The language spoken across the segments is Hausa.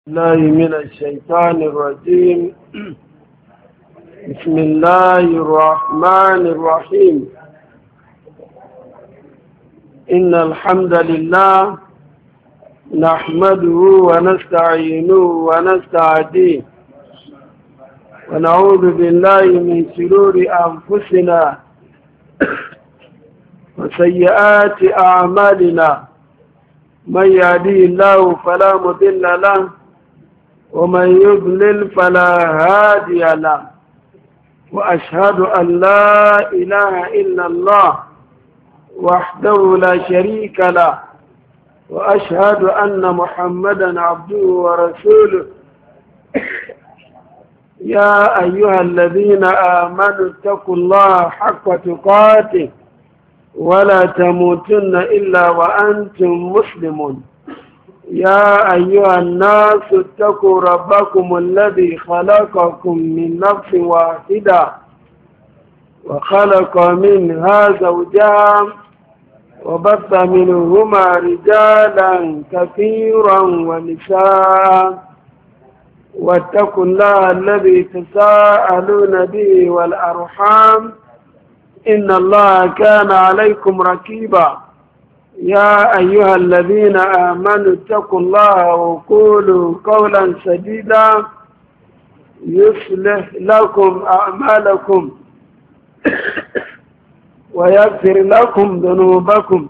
الله من الشيطان الرجيم. بسم الله الرحمن الرحيم. إن الحمد لله نحمده ونستعينه ونستعديه ونعوذ بالله من شرور أنفسنا وسيئات أعمالنا. من يهديه الله فلا مضل له ومن يضلل فلا هادي له، وأشهد أن لا إله إلا الله وحده لا شريك له، وأشهد أن محمدا عبده ورسوله. يا أيها الذين آمنوا اتقوا الله حق تقاته ولا تموتن إلا وأنتم مسلمون. يا أيها الناس اتقوا ربكم الذي خلقكم من نفس واحدة وخلق منها زوجها وبث منهما رجالا كثيرا ونساء، واتقوا الله الذي تساءلون به والأرحام إن الله كان عليكم رقيبا. يا أيها الذين آمنوا اتقوا الله وقولوا قولا سديدا يصلح لكم أعمالكم ويغفر لكم ذنوبكم،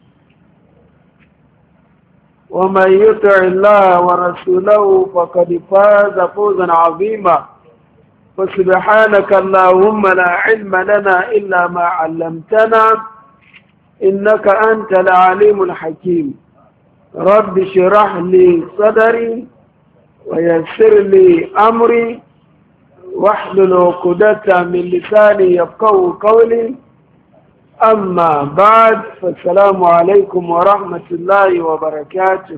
ومن يطع الله ورسوله فقد فاز فوزا عظيما. فسبحانك اللهم لا علم لنا إلا ما علمتنا إنك أنت العليم الحكيم. رب اشرح لي صدري ويسر لي أمري واحلل عقدة من لساني يفقهوا قولي. أما بعد، فالسلام عليكم ورحمة الله وبركاته.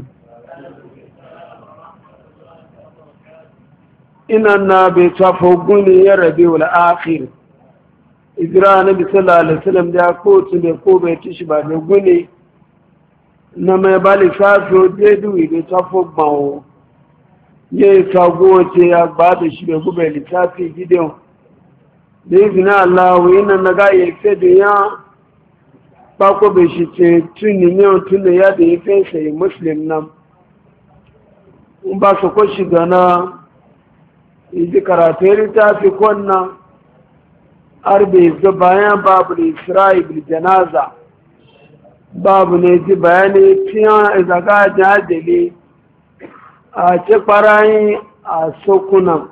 إننا بتفوقني يا ربيع الآخر إجراء النبي صلى الله عليه وسلم دا كوت بكوبة تشبه بغني نما يبالي سافيو ديدو بتفوق معه يتفوقوتي أكباد شبه بغني لسافي جديو بإذن الله. وإننا نغاية يكتديا باكو بشيتي توني نيو توني يدي يفيسي مسلم نم ومباسو كوشي غانا إذا كراتيري تافي كونا arbe ga bayan babu da isra'i bil janaza babu ne ji bayani tiyan izaga jajele a ce farayin a sokunan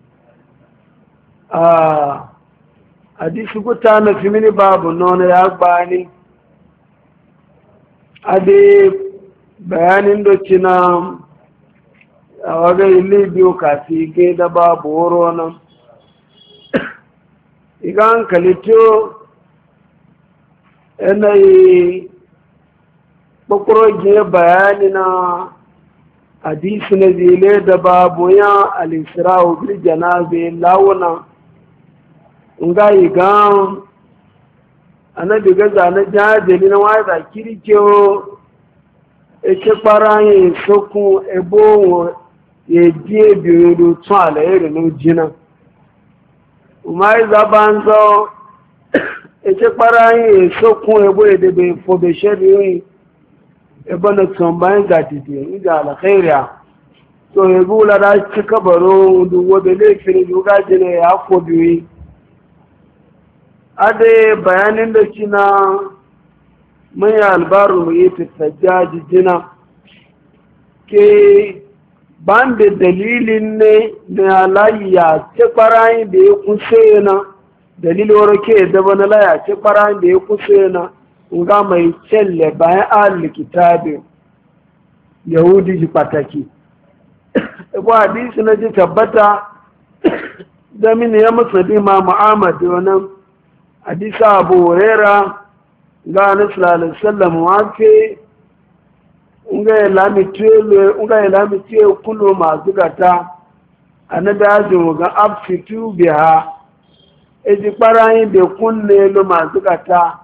a hadisi guta na fimini babu nuna ya gbani a dai bayanin doci na a waga ile biyu kasi gaida babu horo nan igan kalito yanayi bakwaroge bayani na hadisi na zile da babu ya alisirawo bil janaze launa nga igan anabi gaza na jajeli na wada kirikewo eke kpara yin sokun ebo ye die biyu tun alayyar n'ojina umar zabanzo ece kpara yin sokun ebo edebe fobesheri yin ebo na tsombayin gadidi inda alkhairiya so ebo lara ci kabaro duwobe laifin yuga jina ya fobiyi ade bayanin da cina mai albaru yi tattajaji jina ke ban da dalilin ne na layya ce ɓarayin da ya kusa na dalilin warke daba na layya ce ɓarayin da ya kusa na nga mai celle bayan ahli kitabi yahudi ji pataki ibu hadisi na ji tabbata da mini ya musa dima muhammad wani hadisa abu huraira ga anasu alisallam wafe nga ya lami tiye kullu masu gata a na dajin ga absitu biha eji kparayin da kunne lo masu gata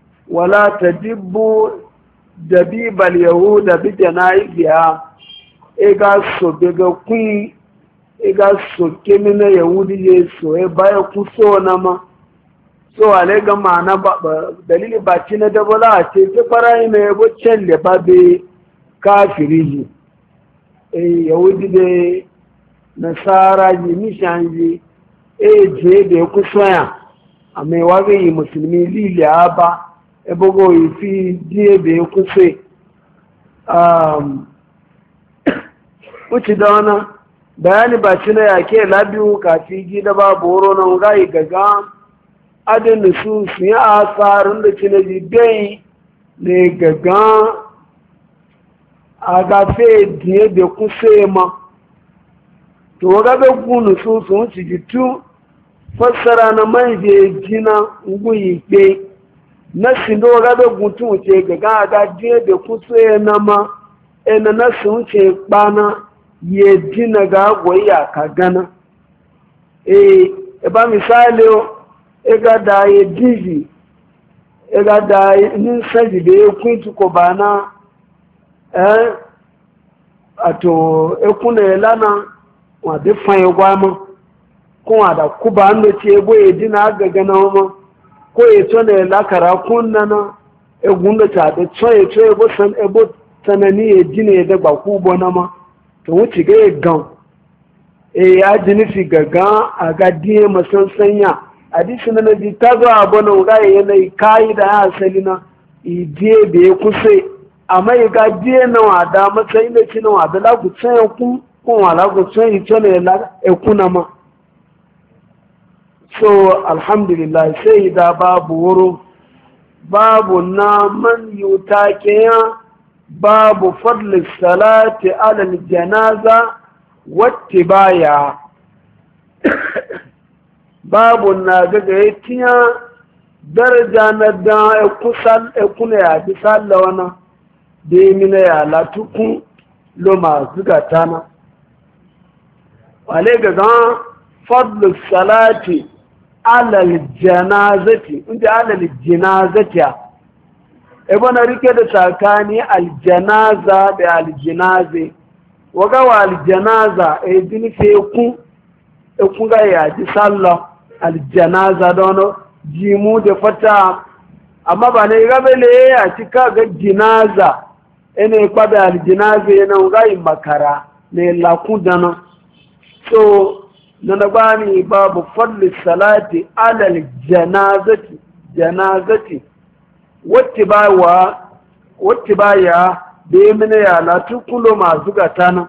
wala ta dibbu dabibal yahuda bi jana'iziha ega so bega kun ega so kemina yahudi ye so e baya ku so na ma so ale ga mana ba dalili ba ci na dabola ce ce farai ne bo celle ba be kafiri yahudi de nasara yi mishanji je da ku soya ame wage yi musulmi lile aba ebogo yi fi die be ku se wuce da wana bayani ba ci na yake labiyu kafi gida ba boro na ngai gaga adin nusu su yi asarin da ci na jibai ne gaga a gafe die da ku se ma to gabe ku nusu sun ci jitu fassara na manje jina nguyi pe na sindo gabe gutu ce gaga ga die da ku se na ma ena na sun ce kpana ye jina ga goya ka gana ba misali ga da ye dizi ga da nin saji da ya kwintu ko bana ato ekuna lana wa de fan gwama ko wa da kuba ando ce bo ye jina ga gana ma ko ye to ne la kara kunna na egunda ta de tsoye tsoye bo san ebo sanani ya ji ne da baku bona ma to wuce ga ya gan ya ji nufi gaga a ga diye masansanya hadisi na nabi ta zo a bona ga ya yanayi kayi da ya asali na idiye da ya kusa amma ya ga diye na wada matsayi da ci na wada lagu tsaye kun wa lagu tsaye ita ne ya kuna ma so alhamdulillah sai da babu wuro babu na man yuta ke ya babu fadlis salati alal janaza wattibaya babu na gaga ya tiya daraja na da ekuna ya bi sallawana da yi mina ya latukun lo masu gatana wale gaga fadlis salati alal janazati inda alal janazati ibana rike da tsakani aljanaza da aljinaze waga wa aljanaza jini fe ku ga ya ji sallah aljanaza dono jimu da fata amma ba ne ga bele ya cika ga jinaza ene kwa da aljinaze yana ga yi makara ne la ku dana so na bani babu fadli salati ala janazati wacce ba ya da ya mini ya latu kulo masu gata nan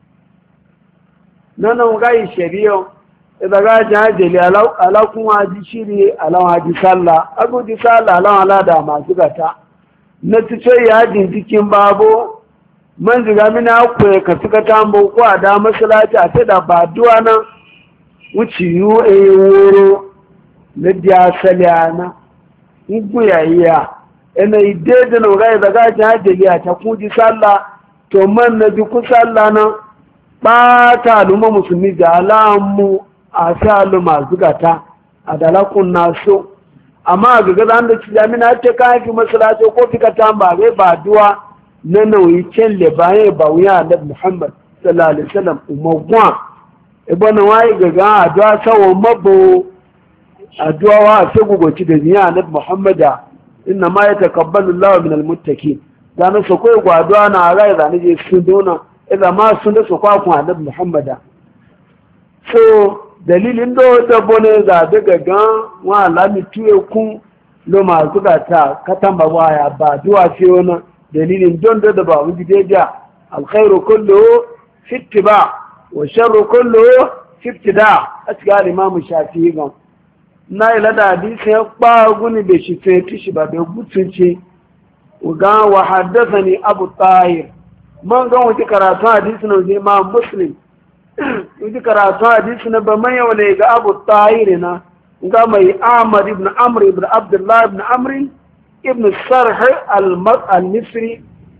nan gayi shari'a idan ga jajali alakun waji shiri alawan haji sallah aguji sallah alawan alada masu gata na tuce yajin cikin babo man ziga mini akwai ka suka tambo ko a da masalaci a da ba duwa nan wuce yiwu a yi wuro na diya saliyana igu yayiya ina ideje na ga daga jahili a ta kuji sallah to man na ji ku sallah na ba ta al'umma musulmi da alamu a sa al'umma zugata a dalakun naso amma ga gaza da ci jamina ce ka haifi masalaci ko fika ta ba ba duwa na nauyi kelle bayan ba wuya da Muhammad sallallahu alaihi wasallam umagwa ibana wayi gaga addu'a sawo mabo addu'a wa sai gugoci da niya na Muhammada inna ma yatakabbalu Allahu minal muttaqin dan so koy gwadwa na rai da ne sun dona idan ma sun da so kwa ku annabi Muhammada so dalilin do da bone da daga gan wa lami tuye ku lo ma zuga ta katamba waya ba duwa ce wona dalilin don da ba mu gideja alkhairu kullu fi ittiba wa sharru kullu fi ibtida asga imam shafi'i gan na ila da hadisi ya ba guni da shi feti shi ba da gutunci ga wa haddathani abu tahir man ga wuce karatu hadisi na zai ma muslim wuce karatu hadisi na ba man yau ne ga abu tahir na ga mai ahmad ibn amr ibn abdullah ibn amr ibn sarh al-misri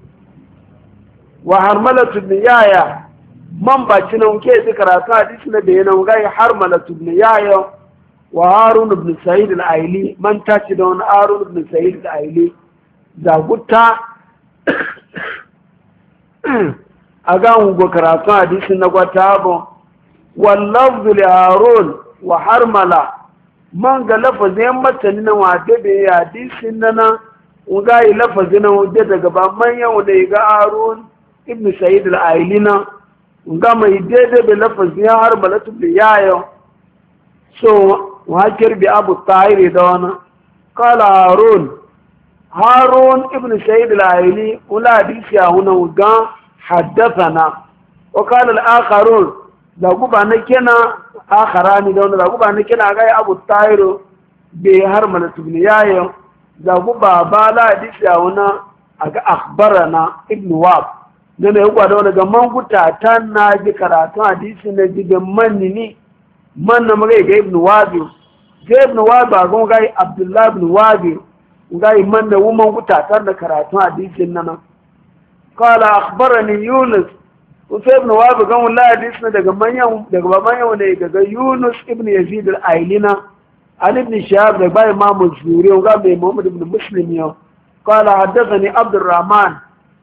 wa harmalatu ibn yaya man ba ci nan ke karatu hadisi na da yana ga harmalatu ibn yaya وهارون بن سعيد العيلي من تاتدون هارون بن سعيد العيلي زاغوتا aga ungo karatu hadisin na gwatabo wallafzu li harun wa harmala man ga lafazin matani na wade da hadisin na unga yi lafazin na wade daga ba manyan wanda ga harun ibn sa'id al-ailina unga mai daidai da lafazin harmala tubli yayo so wakir bi abu tahir da wana qala harun ibn sa'id al-aili ula hadisi huna uga haddathana wa qala al-akharun da guba na kena akharani da wanda da guba na kena ga abu tahir bi harmala tubli yayo da guba ba la hadisi huna aga akhbarana ibn wab da ne gwa da daga manguta tan na ji karatu hadisi na ji da manni man na magai ga ibn wabi ga ibn wabi a gon ga abdullahi ibn wabi ga man da woman gutatar da karatun hadisin nan qala akhbarani yunus usa ibn wabi ga wallahi hadisin daga manyan ne daga yunus ibn yazid al-ailina an ibn shahab da bai imam zuri ga mai muhammad ibn muslim ya qala haddathani abdurrahman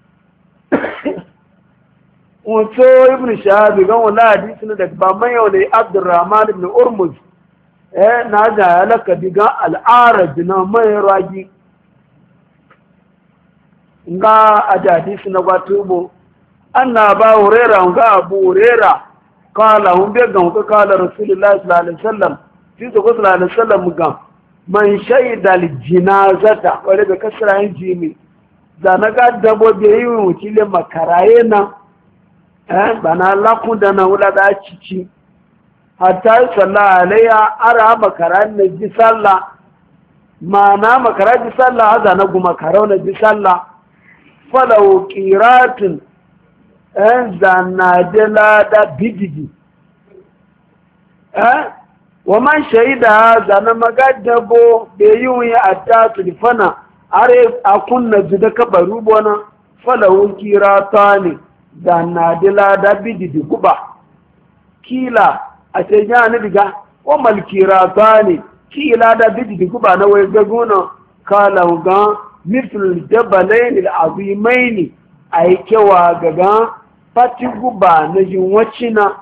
wato ibn shahabi gan wala hadisi ne daga baban yau ne abdurrahman ibn urmuz na ga alaka diga al'arab na mai ragi nga a hadisi na gwatubo anna ba hurera nga abu hurera kala hun be gan ka kala rasulullahi sallallahu alaihi wasallam fi sallallahu alaihi wasallam gan man shaida al jinazata wale be kasra yin jimi da na ga dabo be yi wutile makaraye na bana lakun da na wula da cici hatta yi sallah alayya ara makara na ji sallah ma na makara ji sallah haza na guma karau na ji sallah falau kiratun zanadela da bidigi wa man shaida zana magadabo da yi wuyi a ta tulfana are a kunna zuda kabaru bona falau kirata ne da na dila da bididi guba kila a ce ya ni diga o malkira ta ne kila da bididi guba na wai gaguna kala ga mithl jabalain al-azimain ai kewa gaga fati guba na jinwacina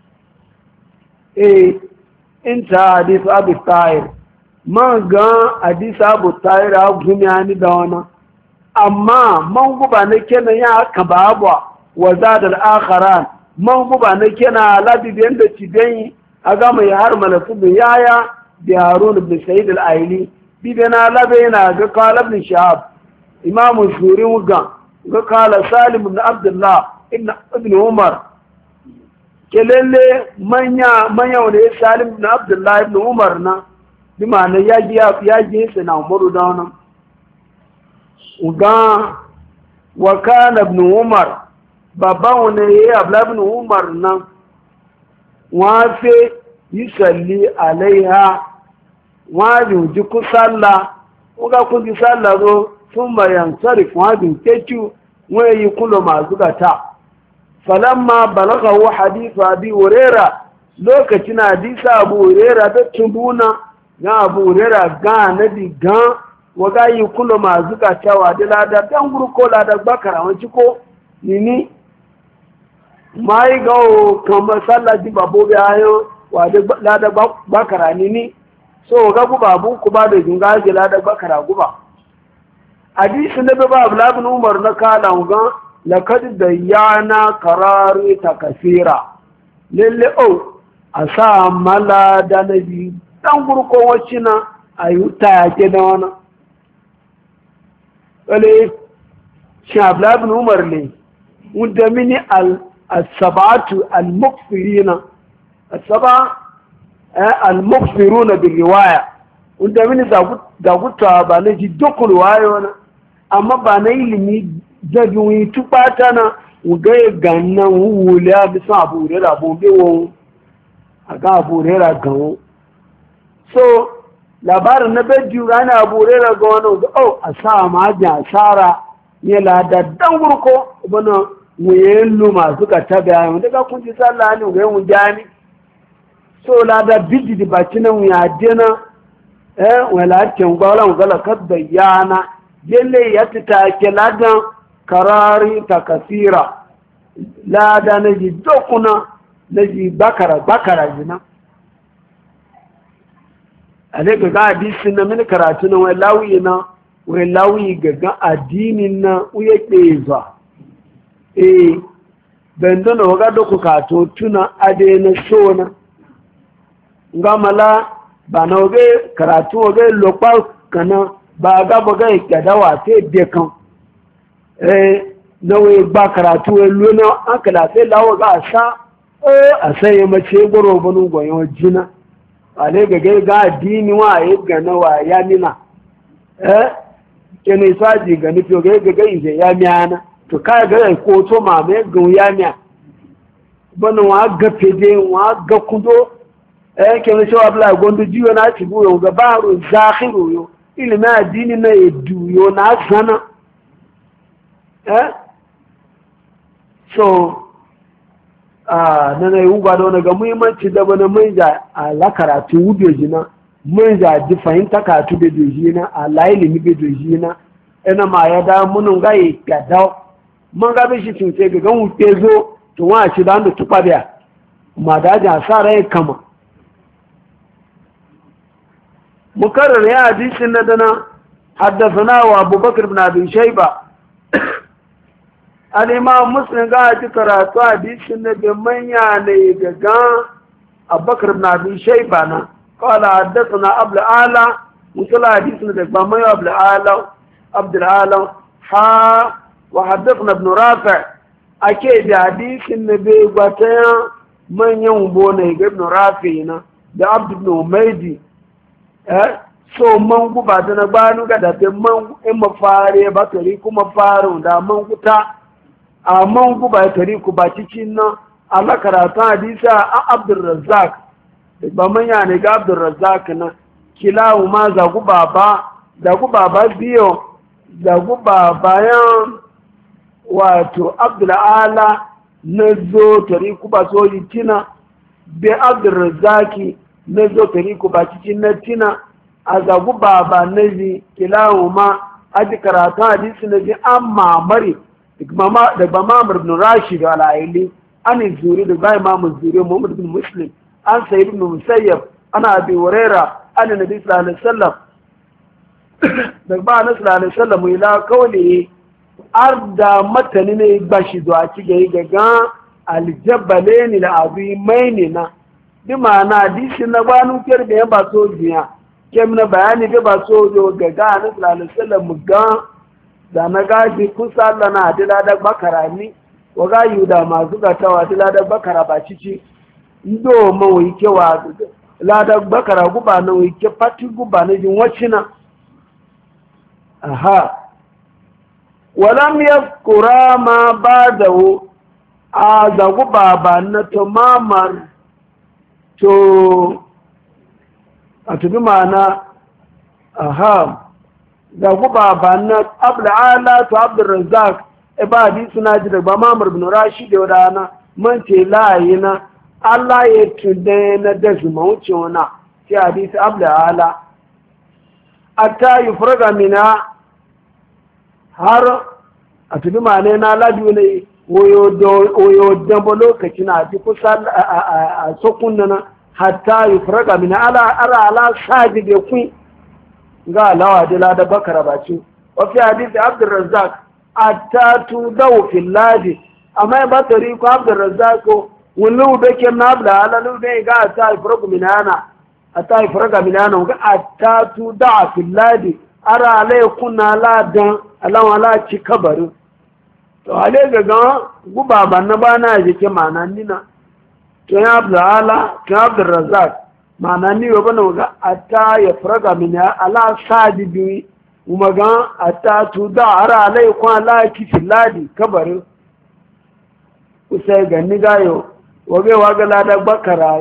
inta hadith abu tahir man ga hadith abu tahir a gumiyani da wana amma man guba na kenan ya aka babwa wa zada al-akharan man guba na kena labi biyan da cidan a gama ya har malafu bin yaya da harun ibn sa'id al-aili bidana labe yana ga qala ibn shahab imam shuri ga qala salim ibn abdullah ibn umar kelele manya wanda ya salim ibn abdullah ibn umar na bi ma'ana yaji sai na umaru da wannan uga wa kana ibn umar babban wani ya yi ablabin umar nan wafe yi salli alaiha wajen ji kusalla kuka kuji salla zo sun bayan sarif wajen keku wani yi kulo masu gata falamma balagawo hadisa abi wurera lokacin hadisa abu wurera da tubuna ga abu wurera ga nabi ga waga yi kulo masu gata wa dilada dan gurko lada bakara wanci ko nini mai gawo kamar sallaji babu bayan wade lada bakara ni so ga babu ku ba da junga ji lada bakara guba hadisi na babu labin umar na kala ga laqad dayyana qarari takasira lalle asa mala da nabi dan gurko wacina ayuta yake da wana wale shi labin umar ne wanda mini السبعة المكفرين السبعة المكفرون بالرواية وانت من داقوتا بانجي دوكو رواية أما بانيلي جاجوين تباتنا وغاية غانا ووليا بسان أبو ريرا أبو بيوون أغا أبو ريرا غاون so labarin na bejiyu gane abu rera ga wani a sa majin asara ne ladaddan gurko wani wuyen masu ka tabiya yau daga kun ji sallah ne wuyen wujani so lada bidi di baki nan wuya dena wala ken gwala wala kad bayyana yelle ya ta ke ladan karari takasira lada na ji dokuna na ji bakara jina a ne ga hadisi na mini karatu na wai lauyi gaga addinin na uye ɗeza bendo na waga doku kato tuna ade na shona nga mala ba na wage karatu wage lokpa kana ba ga baga ikadawa te dekan na wai ba karatu wai luna an kalafe lawa ga a sai mace goro banu goyon jina ale ga addini wa yi gana wa ya nina kene saji ga nufi ga ije ya miyana to ka ga ko to ma me gun ya miya bana wa ga fede wa ga kudo kene so abla gondo jiyo na ci buyo ga baro zakhiru yo ilmi addini na edu yo na sana so nana yi ugba da wani ga muhimmanci da wani manja a lakaratu wudo jina manja ji fahimta katu da doji na a layilimi da doji na ina ma ya da munin ga yi gada man ga bishi tunce ga gan wuce zo tun wa shi da tukwa biya ma da ajin asara ya kama mukarrar ya hadisin na dana haddasa wa abubakar bin abin shaiba al'imam muslim ga ji karatu hadisin na da manya ne gaga abubakar na bin shaiba na kawala haddasa na abdu'ala musula hadisin da ba mai abdu'ala ha wa haddasa na bin rafi ake da hadisin na bai gwata manyan bone ga ibn rafi na da abdu ibn umaydi so man guba da na gbanu ga da man in mafare ba tari kuma faru da man guta a man guba tari ku ba cikin nan Allah karatun hadisa a Abdurrazzaq ba manya ne ga Abdurrazzaq na kilawu ma za guba ba biyo da guba bayan wato Abdulala na zo tari ku ba so tina be Abdurrazzaq na zo tari ku ba cikin na tina a za guba ba nazi kilawu ma aji karatun hadisi na ji an mamari daga mamar ibn rashid al-aili an zuri da bai mamar zuri muhammad ibn muslim an sayi ibn musayyab ana abi huraira an nabi sallallahu alaihi wasallam daga ba nabi sallallahu alaihi wasallam ila kawli arda matani ne bashi zuwa ci gaga aljabalaini la azimaini na bi ma'ana hadisi na banu kirbe ya ba so jiya kem na bayani ba so gaga nabi sallallahu alaihi wasallam ga da na gaji kusa Allah na adila da bakara ni wa ga yuda masu gatawa adila da bakara ba cici ndo mo yake wa la da bakara guba na yake fati guba na jin wacina aha walam yazkura ma ba'dahu a da guba ba na tamamar to a tubi mana aha da guba ba na abdu'ala to abdurrazzaq e ba hadisi na ji daga mamar ibn rashid da wadana man ce layina Allah ya tunde na da zuma wuce wana ce hadisi abdu'ala atta yufraga mina har a tubi mane na ladu ne oyo dambo lokaci na ji kusa a sokun nan hatta yufraga mina ala saji da kun ga alawa dila da bakara baci wafi hadisi abdurrazzaq atatu daw fil ladi amma ba tari ko abdurrazzaq wulu da ke na abla alalu ne ga ta ifragu minana ata ifraga minana ga atatu da fil ladi ara alai kuna ladan alawa la ci kabaru to ale ga guba ban na bana yake manan nina to ya abdala to abdurrazzaq ma'ana ni wa bana ga ata ya faraga min ala sadibi kuma ga ata tu da ara alai kwa la kifiladi kabarin usai ga ni gayo wage waga la da bakara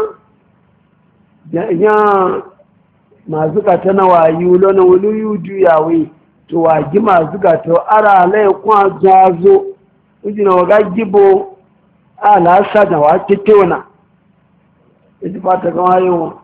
ya masu ka ta na wayu lo na wulu yuju yawe to wagi masu ka to ara alai kwa jazo ujina waga gibo ala sada wa kitona ita ba ta gama yawa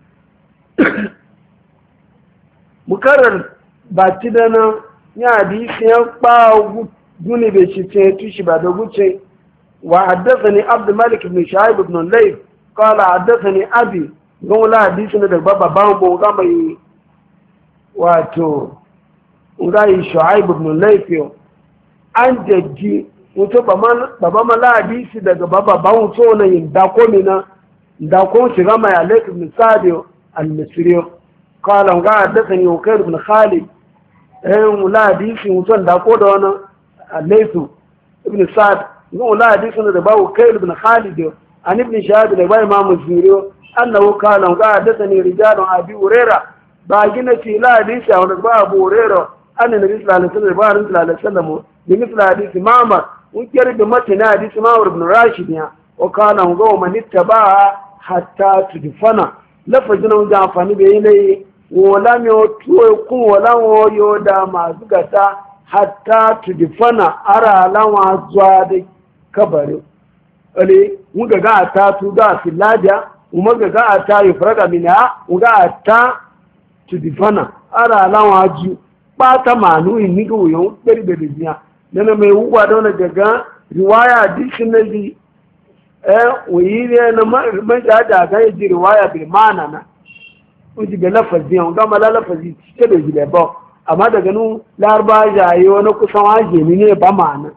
mukarar ba ti da nan ya hadisi ya ba guni bai shi ce tushi ba da guce وحدثني عبد الملك بن شعيب بن الليث قال حدثني أبي قال لا حديثنا ده بابا بامبو غامي واتو غاي شعيب بن الليث an jajji wato baba mala hadisi daga baba bawon so na yin dako mina dako shiga mai alaik ibn sa'd al-misri qala ga hadathani ukair ibn khalid mula hadisi mutan dako da wannan alaik ibn sa'd mula hadisi da bawo ukair ibn khalid an ibn shahab da bai imam az-zuri annahu qala ga hadathani rijalun abi urera ba gina fi la hadisi wa ba abu urera annabi sallallahu alaihi wasallam بمثل حديث معمر وكر بمتن حديث معمر بن راشد وكان هو من اتبع حتى تدفن لفظنا وجافني بيني ولم يكون ولا يودا ما زغتا حتى تدفن ارى لوا زواد كبر ali muga ga ta tu ga filaja muga ga ta yufraga minha muga ta tudifana ara lawa ju pata manu inigo yo beri biya nana mai wuwa da wani daga riwaya dictionary wuyi ne na man da ga yi riwaya bil mana na uji ga lafazi on ga mala lafazi ce da ji ba amma daga nu larba jayi wani kusan waje ne ba mana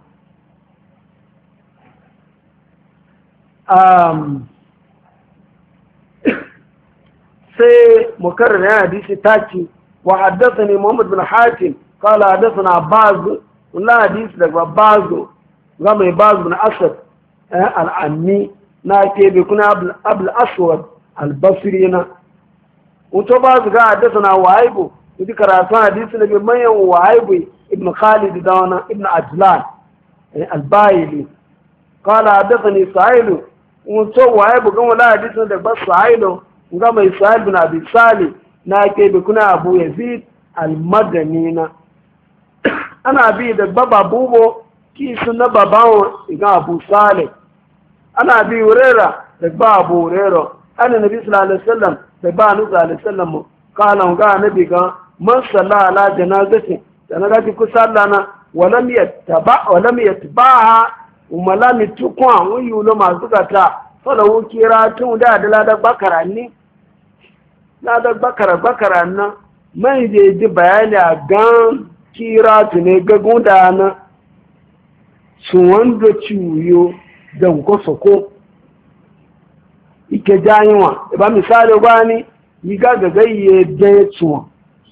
sai mukarrar ya hadisi taki wa haddathani Muhammad bin Hatim qala haddathana Baz wala hadisi daga Bazo ga mai Baz bin Asad al-Anni na ke bi kuna Abul Aswad al-Basri na wato Baz ga haddathana Waibu idi karatu hadisi daga manyan Waibu ibn Khalid dawana ibn Ajlan al-Bayli qala haddathani Sa'id wato Waibu ga wala hadisi daga Sa'id ga mai Sa'id bin Abi Salih na ke bi kuna Abu Yazid al-Madani na ana bi da baba bubo ki suna babawo ga Abu Salih ana bi Hurairah da babu Hurairah ana Nabi sallallahu alaihi wasallam da ba nu sallallahu alaihi wasallam kana ga nabi ga man salla ala janazati dan ga ki ku sallana walam yatbaha umalami tukwa wuyulo masu gata fala wukira tun da da bakara ni na da bakara nan mai je ji bayani a gan kira ne ga gudana su wanda ciwo don kosoko ike janyewa ba misali gwani yi gagagaye daya tuwa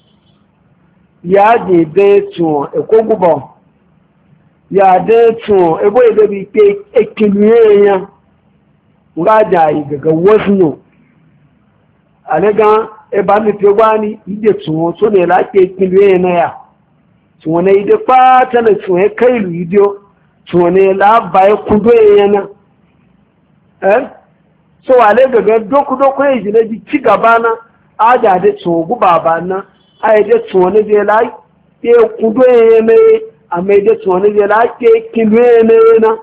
ya je daya tuwa eko guba ya daya tuwa ebo edebi ke ekiliye ya nga jayi gaga wasu alega eba mi pe gwani ide tuwo so ne la ke ekiliye na ya tuwo ne ide pata na tuwo kailu idio tuwo ne la baye kudo yana so wale gaga doku ya jina ji ci gaba na aja da tuwo guba ba na a da tuwo ne zai la ke kudo yana a mai da tuwo ne zai la ke kilo yana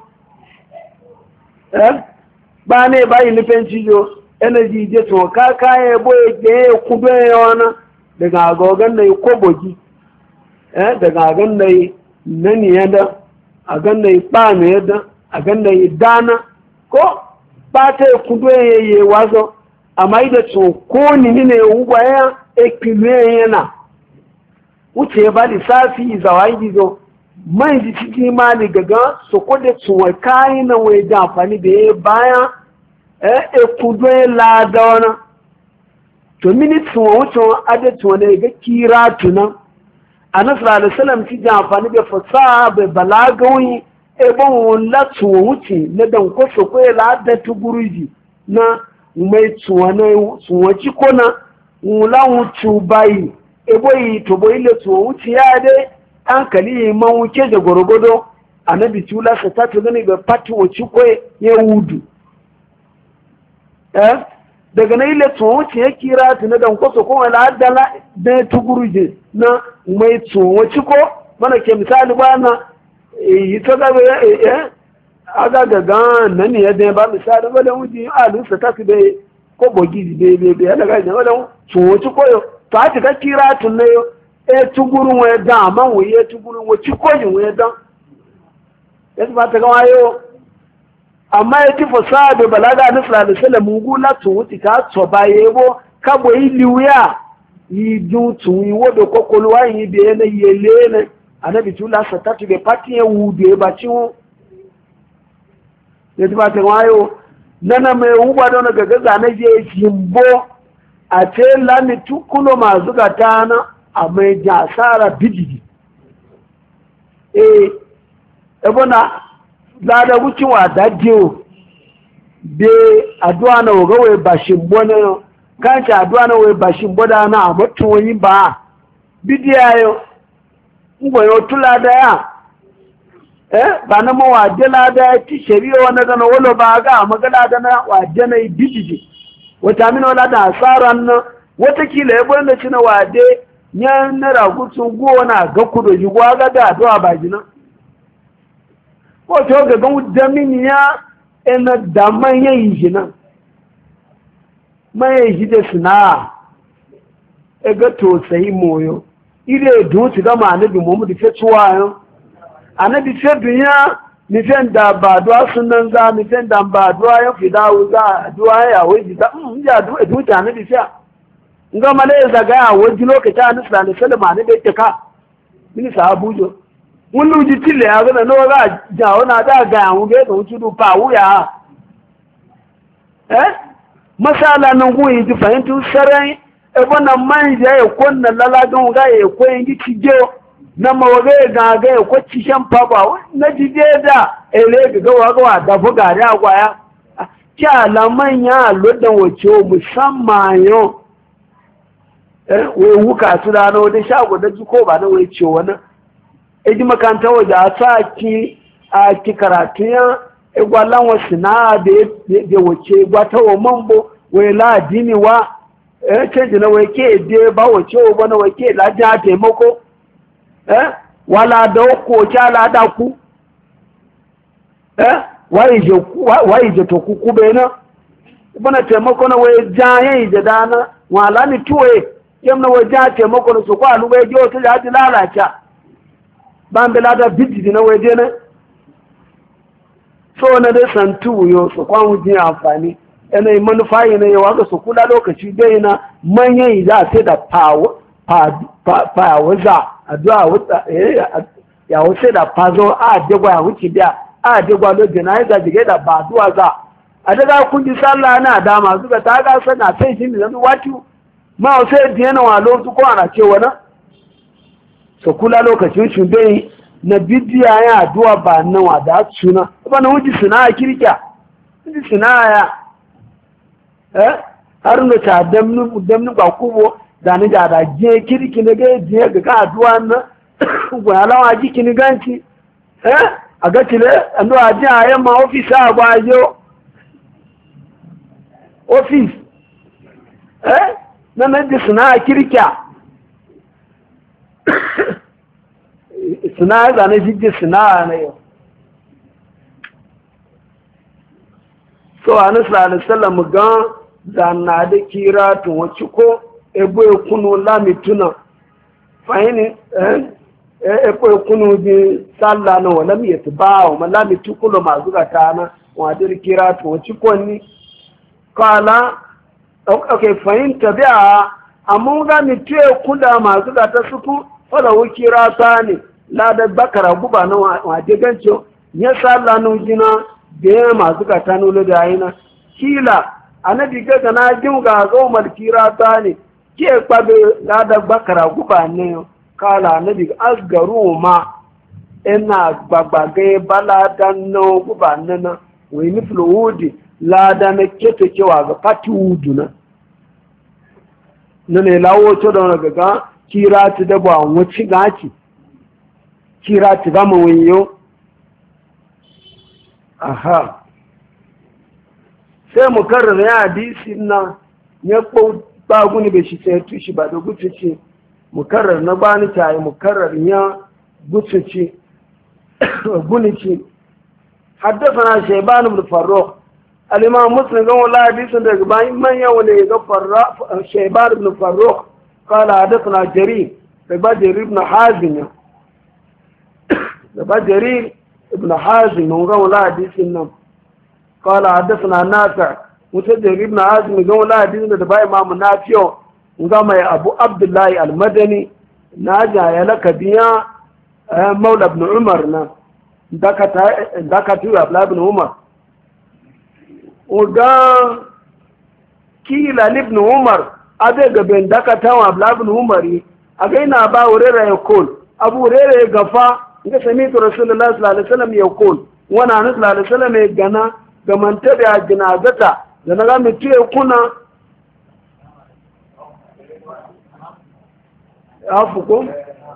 ba ne ba yi nufin cijo energy je tuwo kaka ya boye ke kudo yana daga agogan na yi kobogi daga agan na yi nani yada agan na yi ɓanu yada agan na yi dana ko ba ta yi kudo ya wazo amma ida tuwo ko ni ne ugwa ya ekilo yana wuce ya ba lissafi zawa gizo man ji ciki ma ni gaga su kudu tuwo kayi na wai da amfani da ya bayan kudo ya lada wani to mini tuwo wuce ade tuwo ne ga kira tunan a nasarar alisalam ci ji amfani da fasaha bai balagawi ebon wula tuwo wuce na danko su kwaye lada tuguruji na mai tuwo ciko na wula wuce bayi ebo yi to bai ile tuwo wuce ya dai an kali yi man wuce da gwargwado a na bici wula sa ta tu gani ga pati wuce kwaye ya wudu daga na ile tuwo wuce ya kira ta na danko su kwaye lada da tuguruji na mai tuwo ciko mana ke misali ba na yi ta gaba aga gaga nan ne yadda ba misali wadda wuji alusa ta su bai ko bogi bai ya daga jan wadda tuwo ciko yau ta ci ka kira tun na yau tugurun waya dan amma wuyi tugurun wa ciko yin waya dan ya su ba ta gawa yau amma ya ti fasada balaga na sallallahu alaihi wasallam ngula tuwuti ka tsoba yebo kabo iliwya yi jutu yi wodo kokoluwa yi be na yelene anabi tula satatu be pati wude ba ciwo yati ba te wayo nana me uba don ga gaza na je jimbo a ce lami tukulo masu gatana a mai jasara bididi ebona lada wucewa dajiyo be aduwa na wagawe bashin bone kanci aduwa na wagawe bashin bone na a matuwanyi ba bidiya yau ngwayo tula da ya ba na mawaje lada ya ci shari'a wani gana walo ba ga magana da na waje na yi bididi wata mina wala da asaran nan watakila ya bane ci na waje ya na ragutun gowa na ga kudo ji gwa ga da aduwa ba jina wato ga gan damin ya ina da manyan yi jina manyan yi da suna ga to sai moyo ire dutu ga ma anabi muhammadu fetuwa yau anabi fe duniya mi fe da ba duwa sunan za mi fe da ba duwa ya fi dawo za duwa ya waje ta ja duwa duta anabi fe nga male zaga ya waje lokaci anabi sallallahu alaihi wasallam anabi ta ka mini sahabujo mun luji tile ya ga no ga jawo na da ga mu ge don tudu pa wuya masala nan go yi fahimtu sarai ebona manja ya konna lalagan ga ya koyin gicije na mawaga ga ya kwaci shan faba na jide da ele ga wa da buga da agwaya kya la manya lodan wace musamman yo we wuka su da no da shago da ko ba na wace wani eji makanta waje a saki a ki karatu ya egwalan wasu na da wace gwata wa mambo wai la dini wa canji na wake de ba wace wa na wake lajin a taimako wala da ko kyala da ku waye je to ku be na bana taimako na waye jaye je dana wala ni tuwe kem na waje taimako na su kwa lu waye je to ya ji lalaca ban bela da biddi na waje na so na da santu yo su kwa mu ji amfani yana manufa yana yawa ga su kula lokaci dai na manyan za sai da power za addu'a wuta ya wuce da fazo a degwa ya wuce da a degwa lo jana'iza dige da ba addu'a za a daga kun ji sallah na dama suka ta ga sana sai shi ne zan wati ma sai diyana wa lo su ko ana cewa na so kula lokacin shi dai na bidiya ya addu'a ba nan wa da suna ba na wuce suna kirkiya wuce suna ya har no ta damnu ba kubo da ni da je kirki ne ga je ga aduwa na gwa lawa jiki ni ganci a ga tile ando aje aye ma office agba yo office na ji suna kirkiya suna da ne ji suna ne yo so anas sallallahu alaihi wasallam ga zanna da kira tun wacce ko ebo ekunu lamituna fahini ebo ekunu bi salla na wala mi yatba wa lamitu kullu mazuga tana wa dir kira to wacce ko ni kala okay fahim tabi'a amma ga mi te kula mazuga ta suku wala wukira tani la da bakara guba na wa de gancho ya salla no jina de mazuga tanu lo da ayina kila anabi ga na jin ga zo malkira tani ke kwabe lada bakara guba ne kala anabi asgaru ma ina gbagbaga balada no guba nana wai ni fluudi lada na kete kewa ga pati wudu na nane lawo to da ga kira ti da ba wuci gaci kira ti ga mun yo aha sai mu karrara ya hadisi na ya ba guni bai shi sai tushi ba da gutuci mukarrar na bani tayi mukarrar ya gutuci gunici haddathana shayban ibn farrukh al-imam muslim ga wala hadisin daga bayan manyan wanda ya ga shayban ibn farrukh qala haddathana jarir da jarir ibn hazim da jarir ibn hazim ga wala hadisin nan قال حدثنا نافع متجر ابن عاصم قال لا حديثنا دبا امام نافع وقام يا ابو عبد الله المدني ناجا يا لك بيا مولى ابن عمر نا دكتو عبد الله بن عمر وقال كيل لابن عمر أبي بين دكتو عبد الله بن عمر أبينا أبا هريرة يقول أبو هريرة يقفى إذا سمعت رسول الله صلى الله عليه وسلم يقول وانا صلى الله عليه وسلم يقنا كمن تبع جنازته لنغا متي يكون عفوكم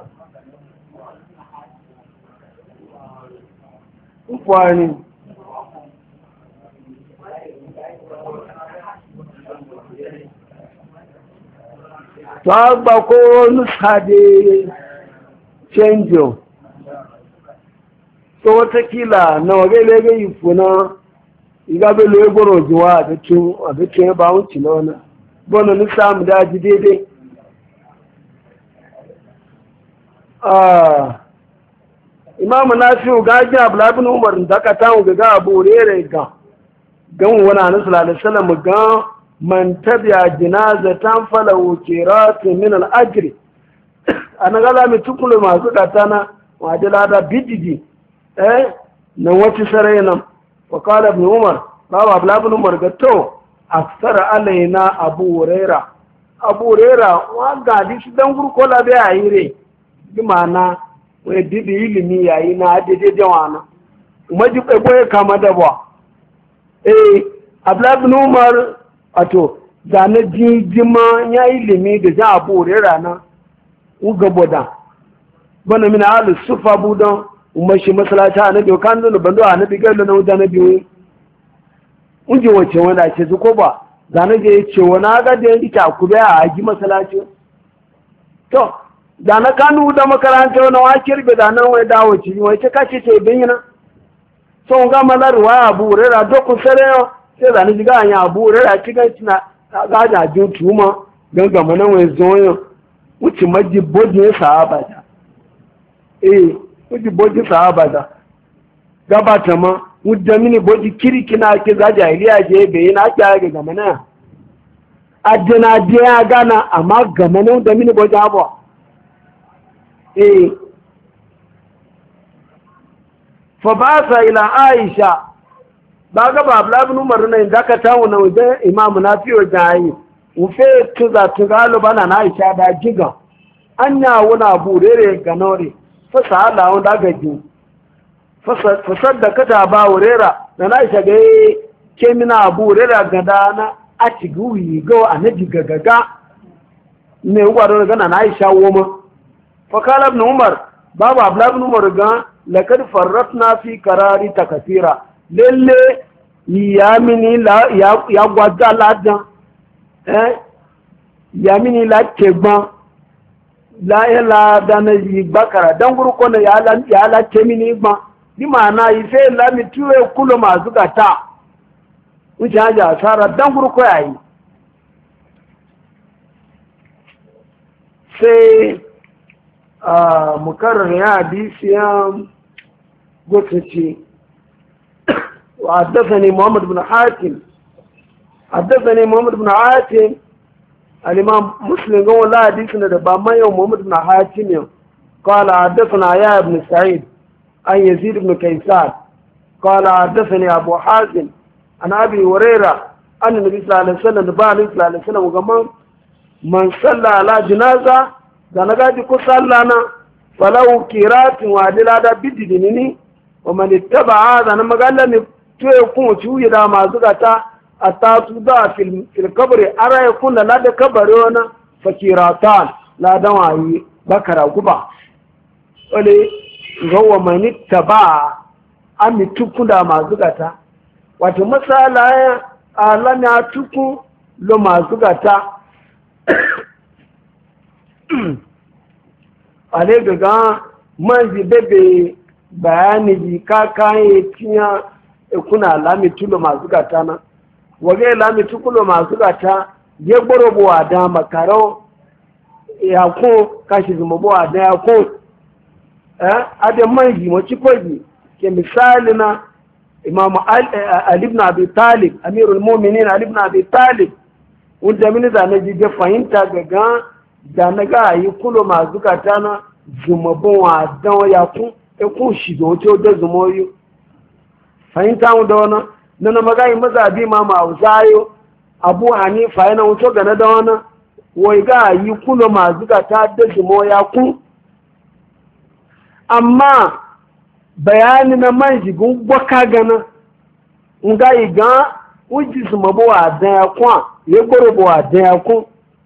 وفاني تابا ko nusa da canjo to watakila na wagele yi funa igabe lo egoro juwa abikin ba wuce na wani bono nusa mu daji daidai imamu nafi'u gaji abulabin umar da aka tamu ga abu rere gan wani anu sallallahu alaihi wasallam gan man tabi'a jinazatan falahu qiratun min al-ajri ana gala mi tukulu masu katana wajila da bididi na wata sarai nan wa qala ibn umar baba abulabin umar ga to aksara alaina abu huraira wa ga di dan gurkola be ayire bi mana wai didi ilimi yayi na dede jawana umaji kai kama da ba abulabin umar ato da na jijima ya ilimi da ja abu rana uga boda bana mina alu sufa budan umashi masalata annabi kan nuna bando annabi gallo na wuda nabi unje wace wanda ce su ko ba da na je ce wani ga da yake ta kube a haji masalaci to da na kanu da makaranta wani wakir be da nan wai dawo ci wai ce kace ce binyina so ga malarwa abu rera dokun sare sai da ni jiga anya abu rera kiga tina ga da jutu ma gangama nan wai zoyo wuce maji boje sahaba da wuce boje sahaba da gabata ma wudda mini boje kirikina ke za jahiliya je be na kya ga gama nan adana je ya gana amma gama nan da mini boje abu fa ba sa ila aisha ba ga ba abdullahi umar nan da ka tawo na wajen imamu nafi'u jayi ufe tuza bana na aisha da jiga anya wuna burere ganore fa sala wanda gaji fa saddaka ta ba wurera da na aisha ga ke mina burera gadana a tiguyi go anaji gagaga ne gwaro ga na aisha woma fa kala ibn umar baba abdullahi umar ga lakad farratna fi qarari takasira lalle yamini la ya gwaza ladan yamini la kegbon la dana yi bakara dan gurko na ya la kemini gban bi ma'ana ife la mi tuwe kulo masu gata wuce haja asara dan gurko yayi sai mukarrar ya hadisi ya gotace وحدثني محمد بن حاتم الإمام مسلم قال لا حديثنا دبا ما يوم محمد بن حاتم قال حدثنا يا ابن سعيد عن يزيد بن كيسان قال حدثني أبو حازم عن أبي هريرة أن النبي صلى الله عليه وسلم دبا النبي صلى الله عليه وسلم وقال من صلى على جنازة دنقاجي كسلانا فله كيرات وعدل هذا بددنني ومن اتبع هذا نما قال لي يكون شوية دا ما زغتا أتاتو دا في القبر أرى يكون لا دا كبرون فكيراتان لا دواعي بكرة وكبا ولي هو من اتبع أمي تكون دا ما زغتا واتو مسألة أعلم أتكون لو ما زغتا عليك غا manzi bebe bayani ji kakaye tiya kuna lami tulo masu gata na wage lami tukulo masu gata je gborobo wa da makaro ya ko kashi zumobo wa da ya ko ade manji mo chikoji ke misali na imam Ali ibn Abi Talib amirul mu'minin Ali ibn Abi Talib wanda mini da na ji fahimta ga da na ga yi kulo ma zukata na zumabon wa dan ya kun shi da wato da zumoyu fahimta mu da wannan na magayi mazabi ma Auzayo Abu Hanifa yana wato ga na da wannan wai ga yi kulo ma zukata da zumoya kun amma bayani na manjigun gwaka gana nga iga uji su mabo wa daya kwa ya gboro wa daya kun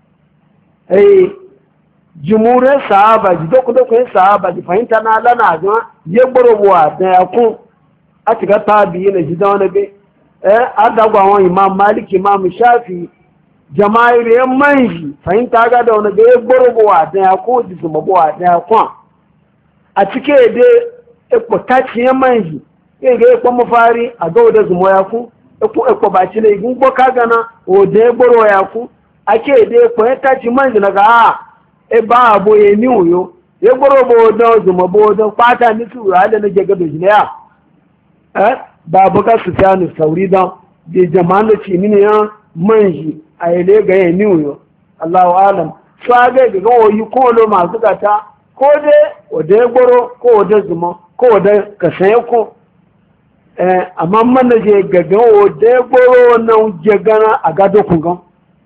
jimurin sahaba ji dokun sahaba ji fahimta na lana ga ya gboro wa daya kun a cika tabi na ji da wani be adagwa wọn imam malik imam shafi jama'ir yan manji fahimta ga da wani be ya gboro wa daya kun ji su mabo wa daya kun a cike dai ekpo tachiye manji ga ekpo mafari a ga oda zumo ya ku ekpo baci na igun gboka gana oda egboro ya ku ake dai ekpo ya tachi manji na ga eba abo ya ni uyo egboro bo oda zumo bo oda pata ni su ra da na je gado jile ya babu ka su fianu sauri don da jama'an da ci mini ya manji a ile ga ya ni uyo Allahu alam so aga ga oyi ko lo masu gata ko dai oda egboro ko oda zumo ko da ka saye ko amma mana je gaga o da goro na je gana a gado kun gan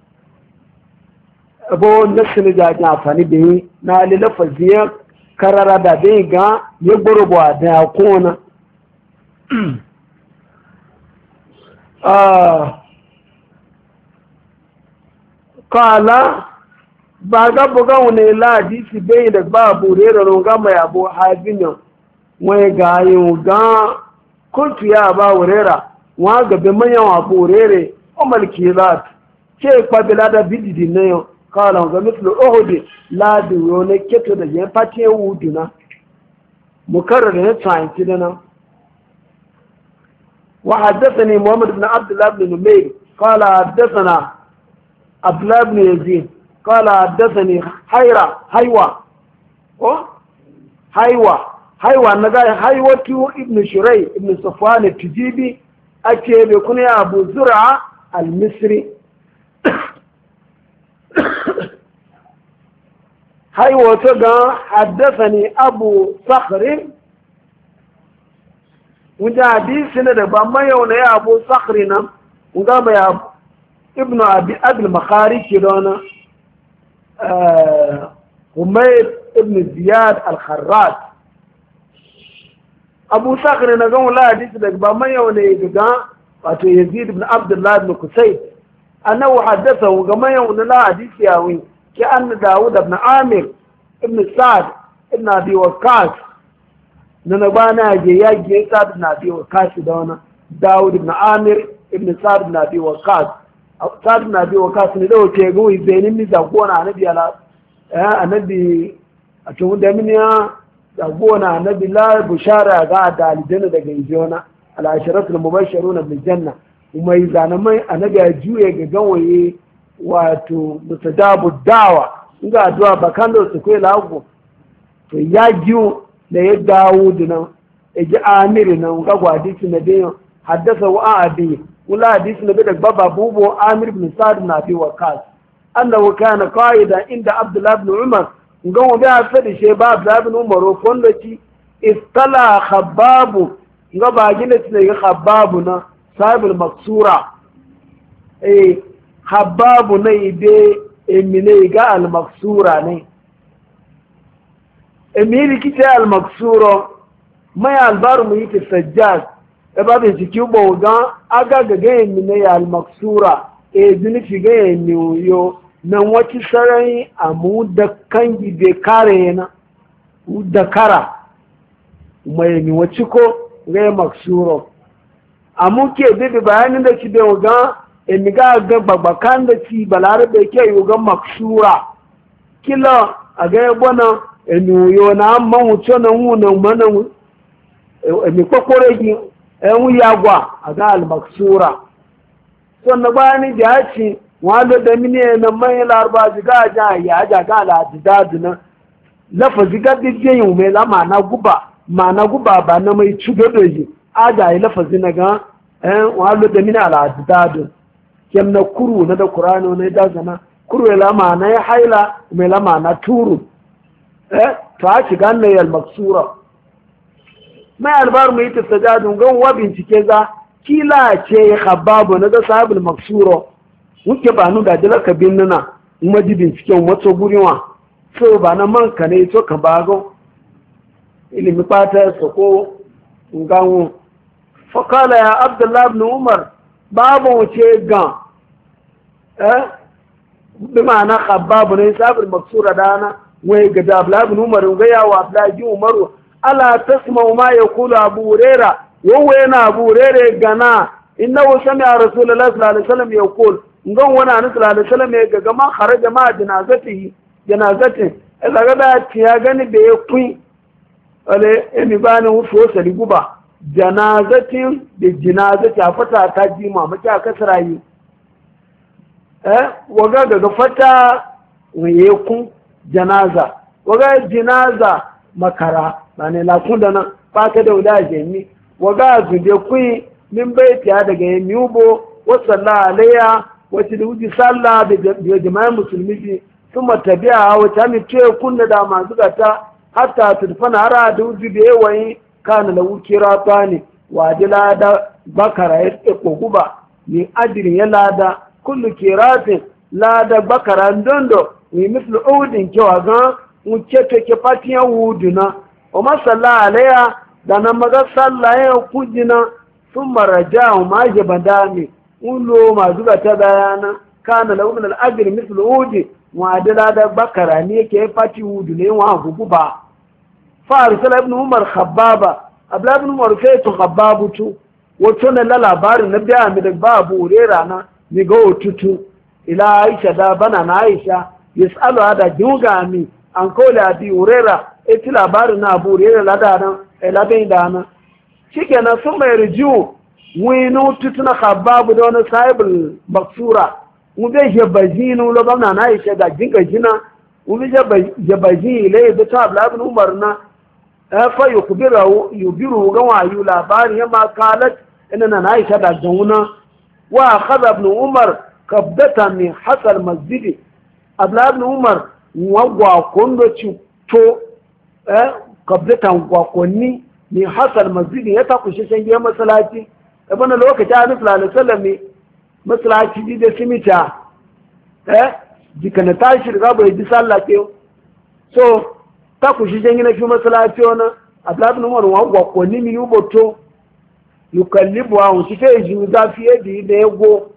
abo na sini da ta afani da yi na lilafaziya karara da dai ga ya goro ba da ko na kala ba ga buga wani ladisi bai da babu rero ga mai abu habinan wai ga yin ga kuntu ya ba wurera wa gabe manyan wa borere umar kirat ke kwabila da bididi ne yo kala ga mislu uhud la du ne keto da je pati wuduna mukarrar ne tsanci dana wa haddathani muhammad ibn abdullah ibn numayr qala haddathana abdullah ibn yazid qala haddathani haiwa na gaya haiwatu ibn shurai ibn safwan al-tijibi ake bai kuna ya abu zura al-misri haiwatu ga haddasani abu sakhrin wanda hadisi ne da ba mayau na ya abu sakhri nan wanda mai ibn abi adl makhari ke dona humayr ibn ziyad al-kharrat abu sakar na gan wala hadisi daga ba man yau ne ga wato yazid ibn abdullah ibn kusayd annahu haddathahu ga man yau la hadisi yawi ki anna daud ibn amir ibn sa'd ibn abi waqqas na bana je ya ge sa'd ibn abi waqqas da wana daud ibn amir ibn sa'd ibn abi waqqas sa'd ibn abi waqqas ne da wace go ibenin mi da gona annabi ala annabi a to da miniya da gona na bilal bushara ga dalijan daga injona al-asharatul mubashshirun bil janna kuma yi zanamai annabi ya juye ga gawaye wato mutadabu dawa inga addu'a bakando su kai lagu to ya jiyo da ya dawo dinan eji amir nan ga hadisi na biyo haddasa wa abi wala hadisi na daga baba bubu amir ibn sa'd na bi waqas annahu kana qaida inda abdullah ibn umar ga mu ba fadi she ba abdullah ibn umar fondoci istala khabbab ga ba gina ne ga khabbab na sahibul maksura khabbab ne ide emine ga al maksura ne emili kite al maksura mai albaru mu yake sajjad e ba be jiki bo ga aga ga emine al maksura zini fi ga yo nan wati sarai amu da kangi be kare na da kara mai ni wace ko ga maksuro amu ke bebe bayanin da ki da ga emi ga gbagbakan da ci balarabe ke yi ga maksura kila a ga bona enu yo na amma wuce na wu na mana emi kokore gi en yagwa a ga al maksura so na bani da ci walo da mini na mai larba ziga ja ya ja ga la didadu na lafazi ga dije yin me la mana guba ba na mai cudo doji aja yi lafazi na ga walo da mina al'adadu kem na kuru na da qur'ani na da zana kuru ya lama na ya haila mai lama na turu to a shiga ne al maksura mai albar mai ta sajadun gan wa bincike za kila ce khababu na da sahabul maksura muke ba nu da dalaka bin nana kuma ji binciken wato guriwa so ba na man ka ne to ka bago ilimi fata su ko ngawo fakala ya abdullah ibn umar babu wuce gan bi ma'ana khababu ne sabir maksura dana wai ga abdullah ibn umar ga yawa abdullah ibn umar ala tasma ma yaqulu abu huraira wa yana abu huraira gana innahu sami'a rasulullahi sallallahu alaihi wasallam yaqul ngon wani anu sallallahu alaihi wasallam ya ga ma kharaja ma janazati ila ga da ya gani da ya kun ale emi bani wuto sali guba janazatin da jinazati a fata ta jima maki a kasarayi waga daga fata waye kun janaza waga jinaza makara ba ne lakun da nan fata da wuda jemi waga zube kun min bai tiya daga yemi ubo wasalla alayya wacce da wuji sallah da jama'in musulmi sun matabiya wacce amince kunna da masu gata hatta turfana hara da wuji da yawayi kana da wuce rata ne waje lada bakara ya tseko guba ne ajirin ya lada kullu kiratin lada bakara dondo ne mislu udin kewa ga wuce take fatiyan wuduna wa masalla alaya da na maga sallah ya kujina sun maraja ma jabada ne ulo masu gata bayana kana lahu min al-ajr mithlu udi mu'adala da bakara ne ke fati wudu ne wa guguba fa arsala ibn umar khabbaba abla ibn umar sai to khabbabutu wato ne la labarin na biya mi da babu rera na mi ga otutu ila aisha da bana na aisha yasalu hada juga mi an kola bi urera eti labarin na abu rera ladanan labin dana shikenan sun mai rijiyu winu tutuna khababu da wani sahibul maksura ube jabazinu lo bana na ishe da jinka jina ube jabazi le da ta abla ibn umar na fa yubiru ga wayu labari ya ma kalat inna na ishe da zauna wa akhadha ibn umar qabdatan min hasal masjid abla ibn umar wagwa kondo ci to qabdatan gwakonni min hasal masjid ya ta kushe shan masallaci ibn lokaci a nufi lalisallam masalaci da simita jika na tashi riga bai ji sallah ke so ta kushi jan gina fi masalaci wani abdullahi umar wa gwakonni mi yi boto yukallibu a wuce ta yi zafi yadda da ya go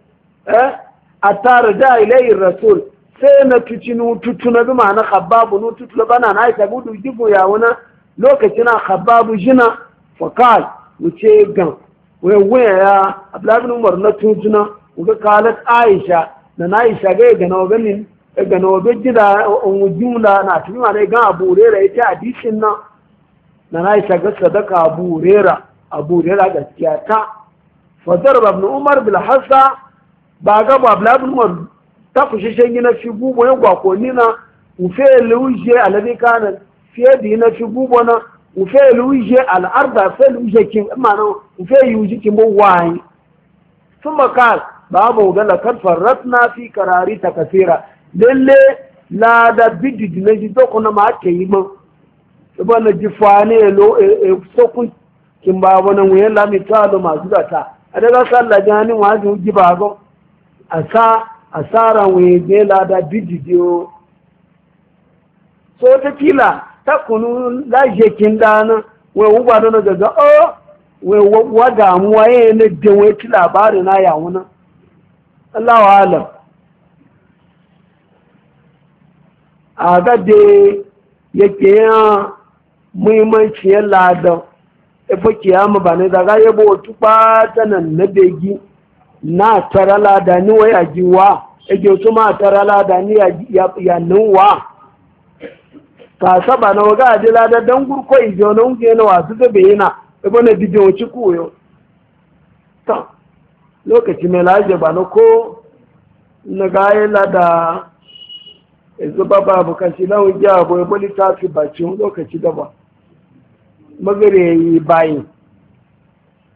a tara da ilayin rasul sai na tutu na bi ma na khababu nu tutu na bana na aisha gudu jibo ya wani lokaci na khababu jina fakal wuce gan wewe ya abdullahi umar na tujuna uga kalat aisha na aisha ga ga na ganin ga na obe gida jumla na tuni ma ne ga abu rera ita hadisin na aisha ga sadaka abu rera gaskiya ta fa darba ibn umar bil hasa ba ga abdullahi umar ta kushi shan gina fi gubo ya gwako ni na ufe luje alladhi kana fiye da na fi gubo na ufe luje al'arda fe luje kin mana ufe yuji kin bo wai sun makal babu ga la kan farratna fi karari ta kasira lalle la da bididi na ji to kuna ma ke yi mun ba na ji fane lo so kun kin ba wannan wayan la mi talo masu data a daga sallah jani wa ji ji ba go asara waye ge la da bididi o so ta kila ta kunu laje kin dana wai uba dana daga wai wa damuwa yayin ne da wai ti labari na ya wuna Allahu alam a ga de yake ya muhimmanci ya ladan ifa kiyama ba ne daga yabo tuba tanan na begi na tara lada ni waya jiwa ege to ma tara lada ni ya nuwa ka saba na waga adila da dan gurko ijo na unge na wasu da bayina ebo na bidiyo ci koyo ta lokaci mai laje ba na ko na gaye lada ezo baba bukaci na wuge abu ebo littafi bacin lokaci gaba magare yi bayin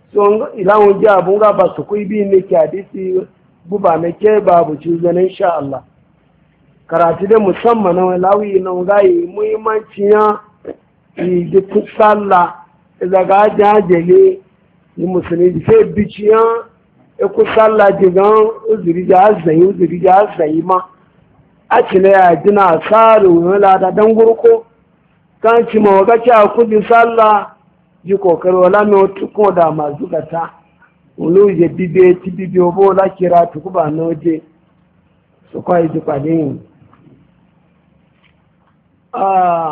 so ilawun ji abun ga ba su kui bi ne ki hadisi guba na ke babu ci zane insha Allah karatu da musamman na lawi na gayi muhimmanci ya yi da sallah daga jajele ni musulmi sai biciya ku sallah digan uzuri ja zai ma a cile ya jina saru wala da dan gurko kan ci ma waga ci a kudi sallah ji kokari wala no tuko da mazugata ulu je bibe ti bibe obo la kira tukuba noje so kwa ji padin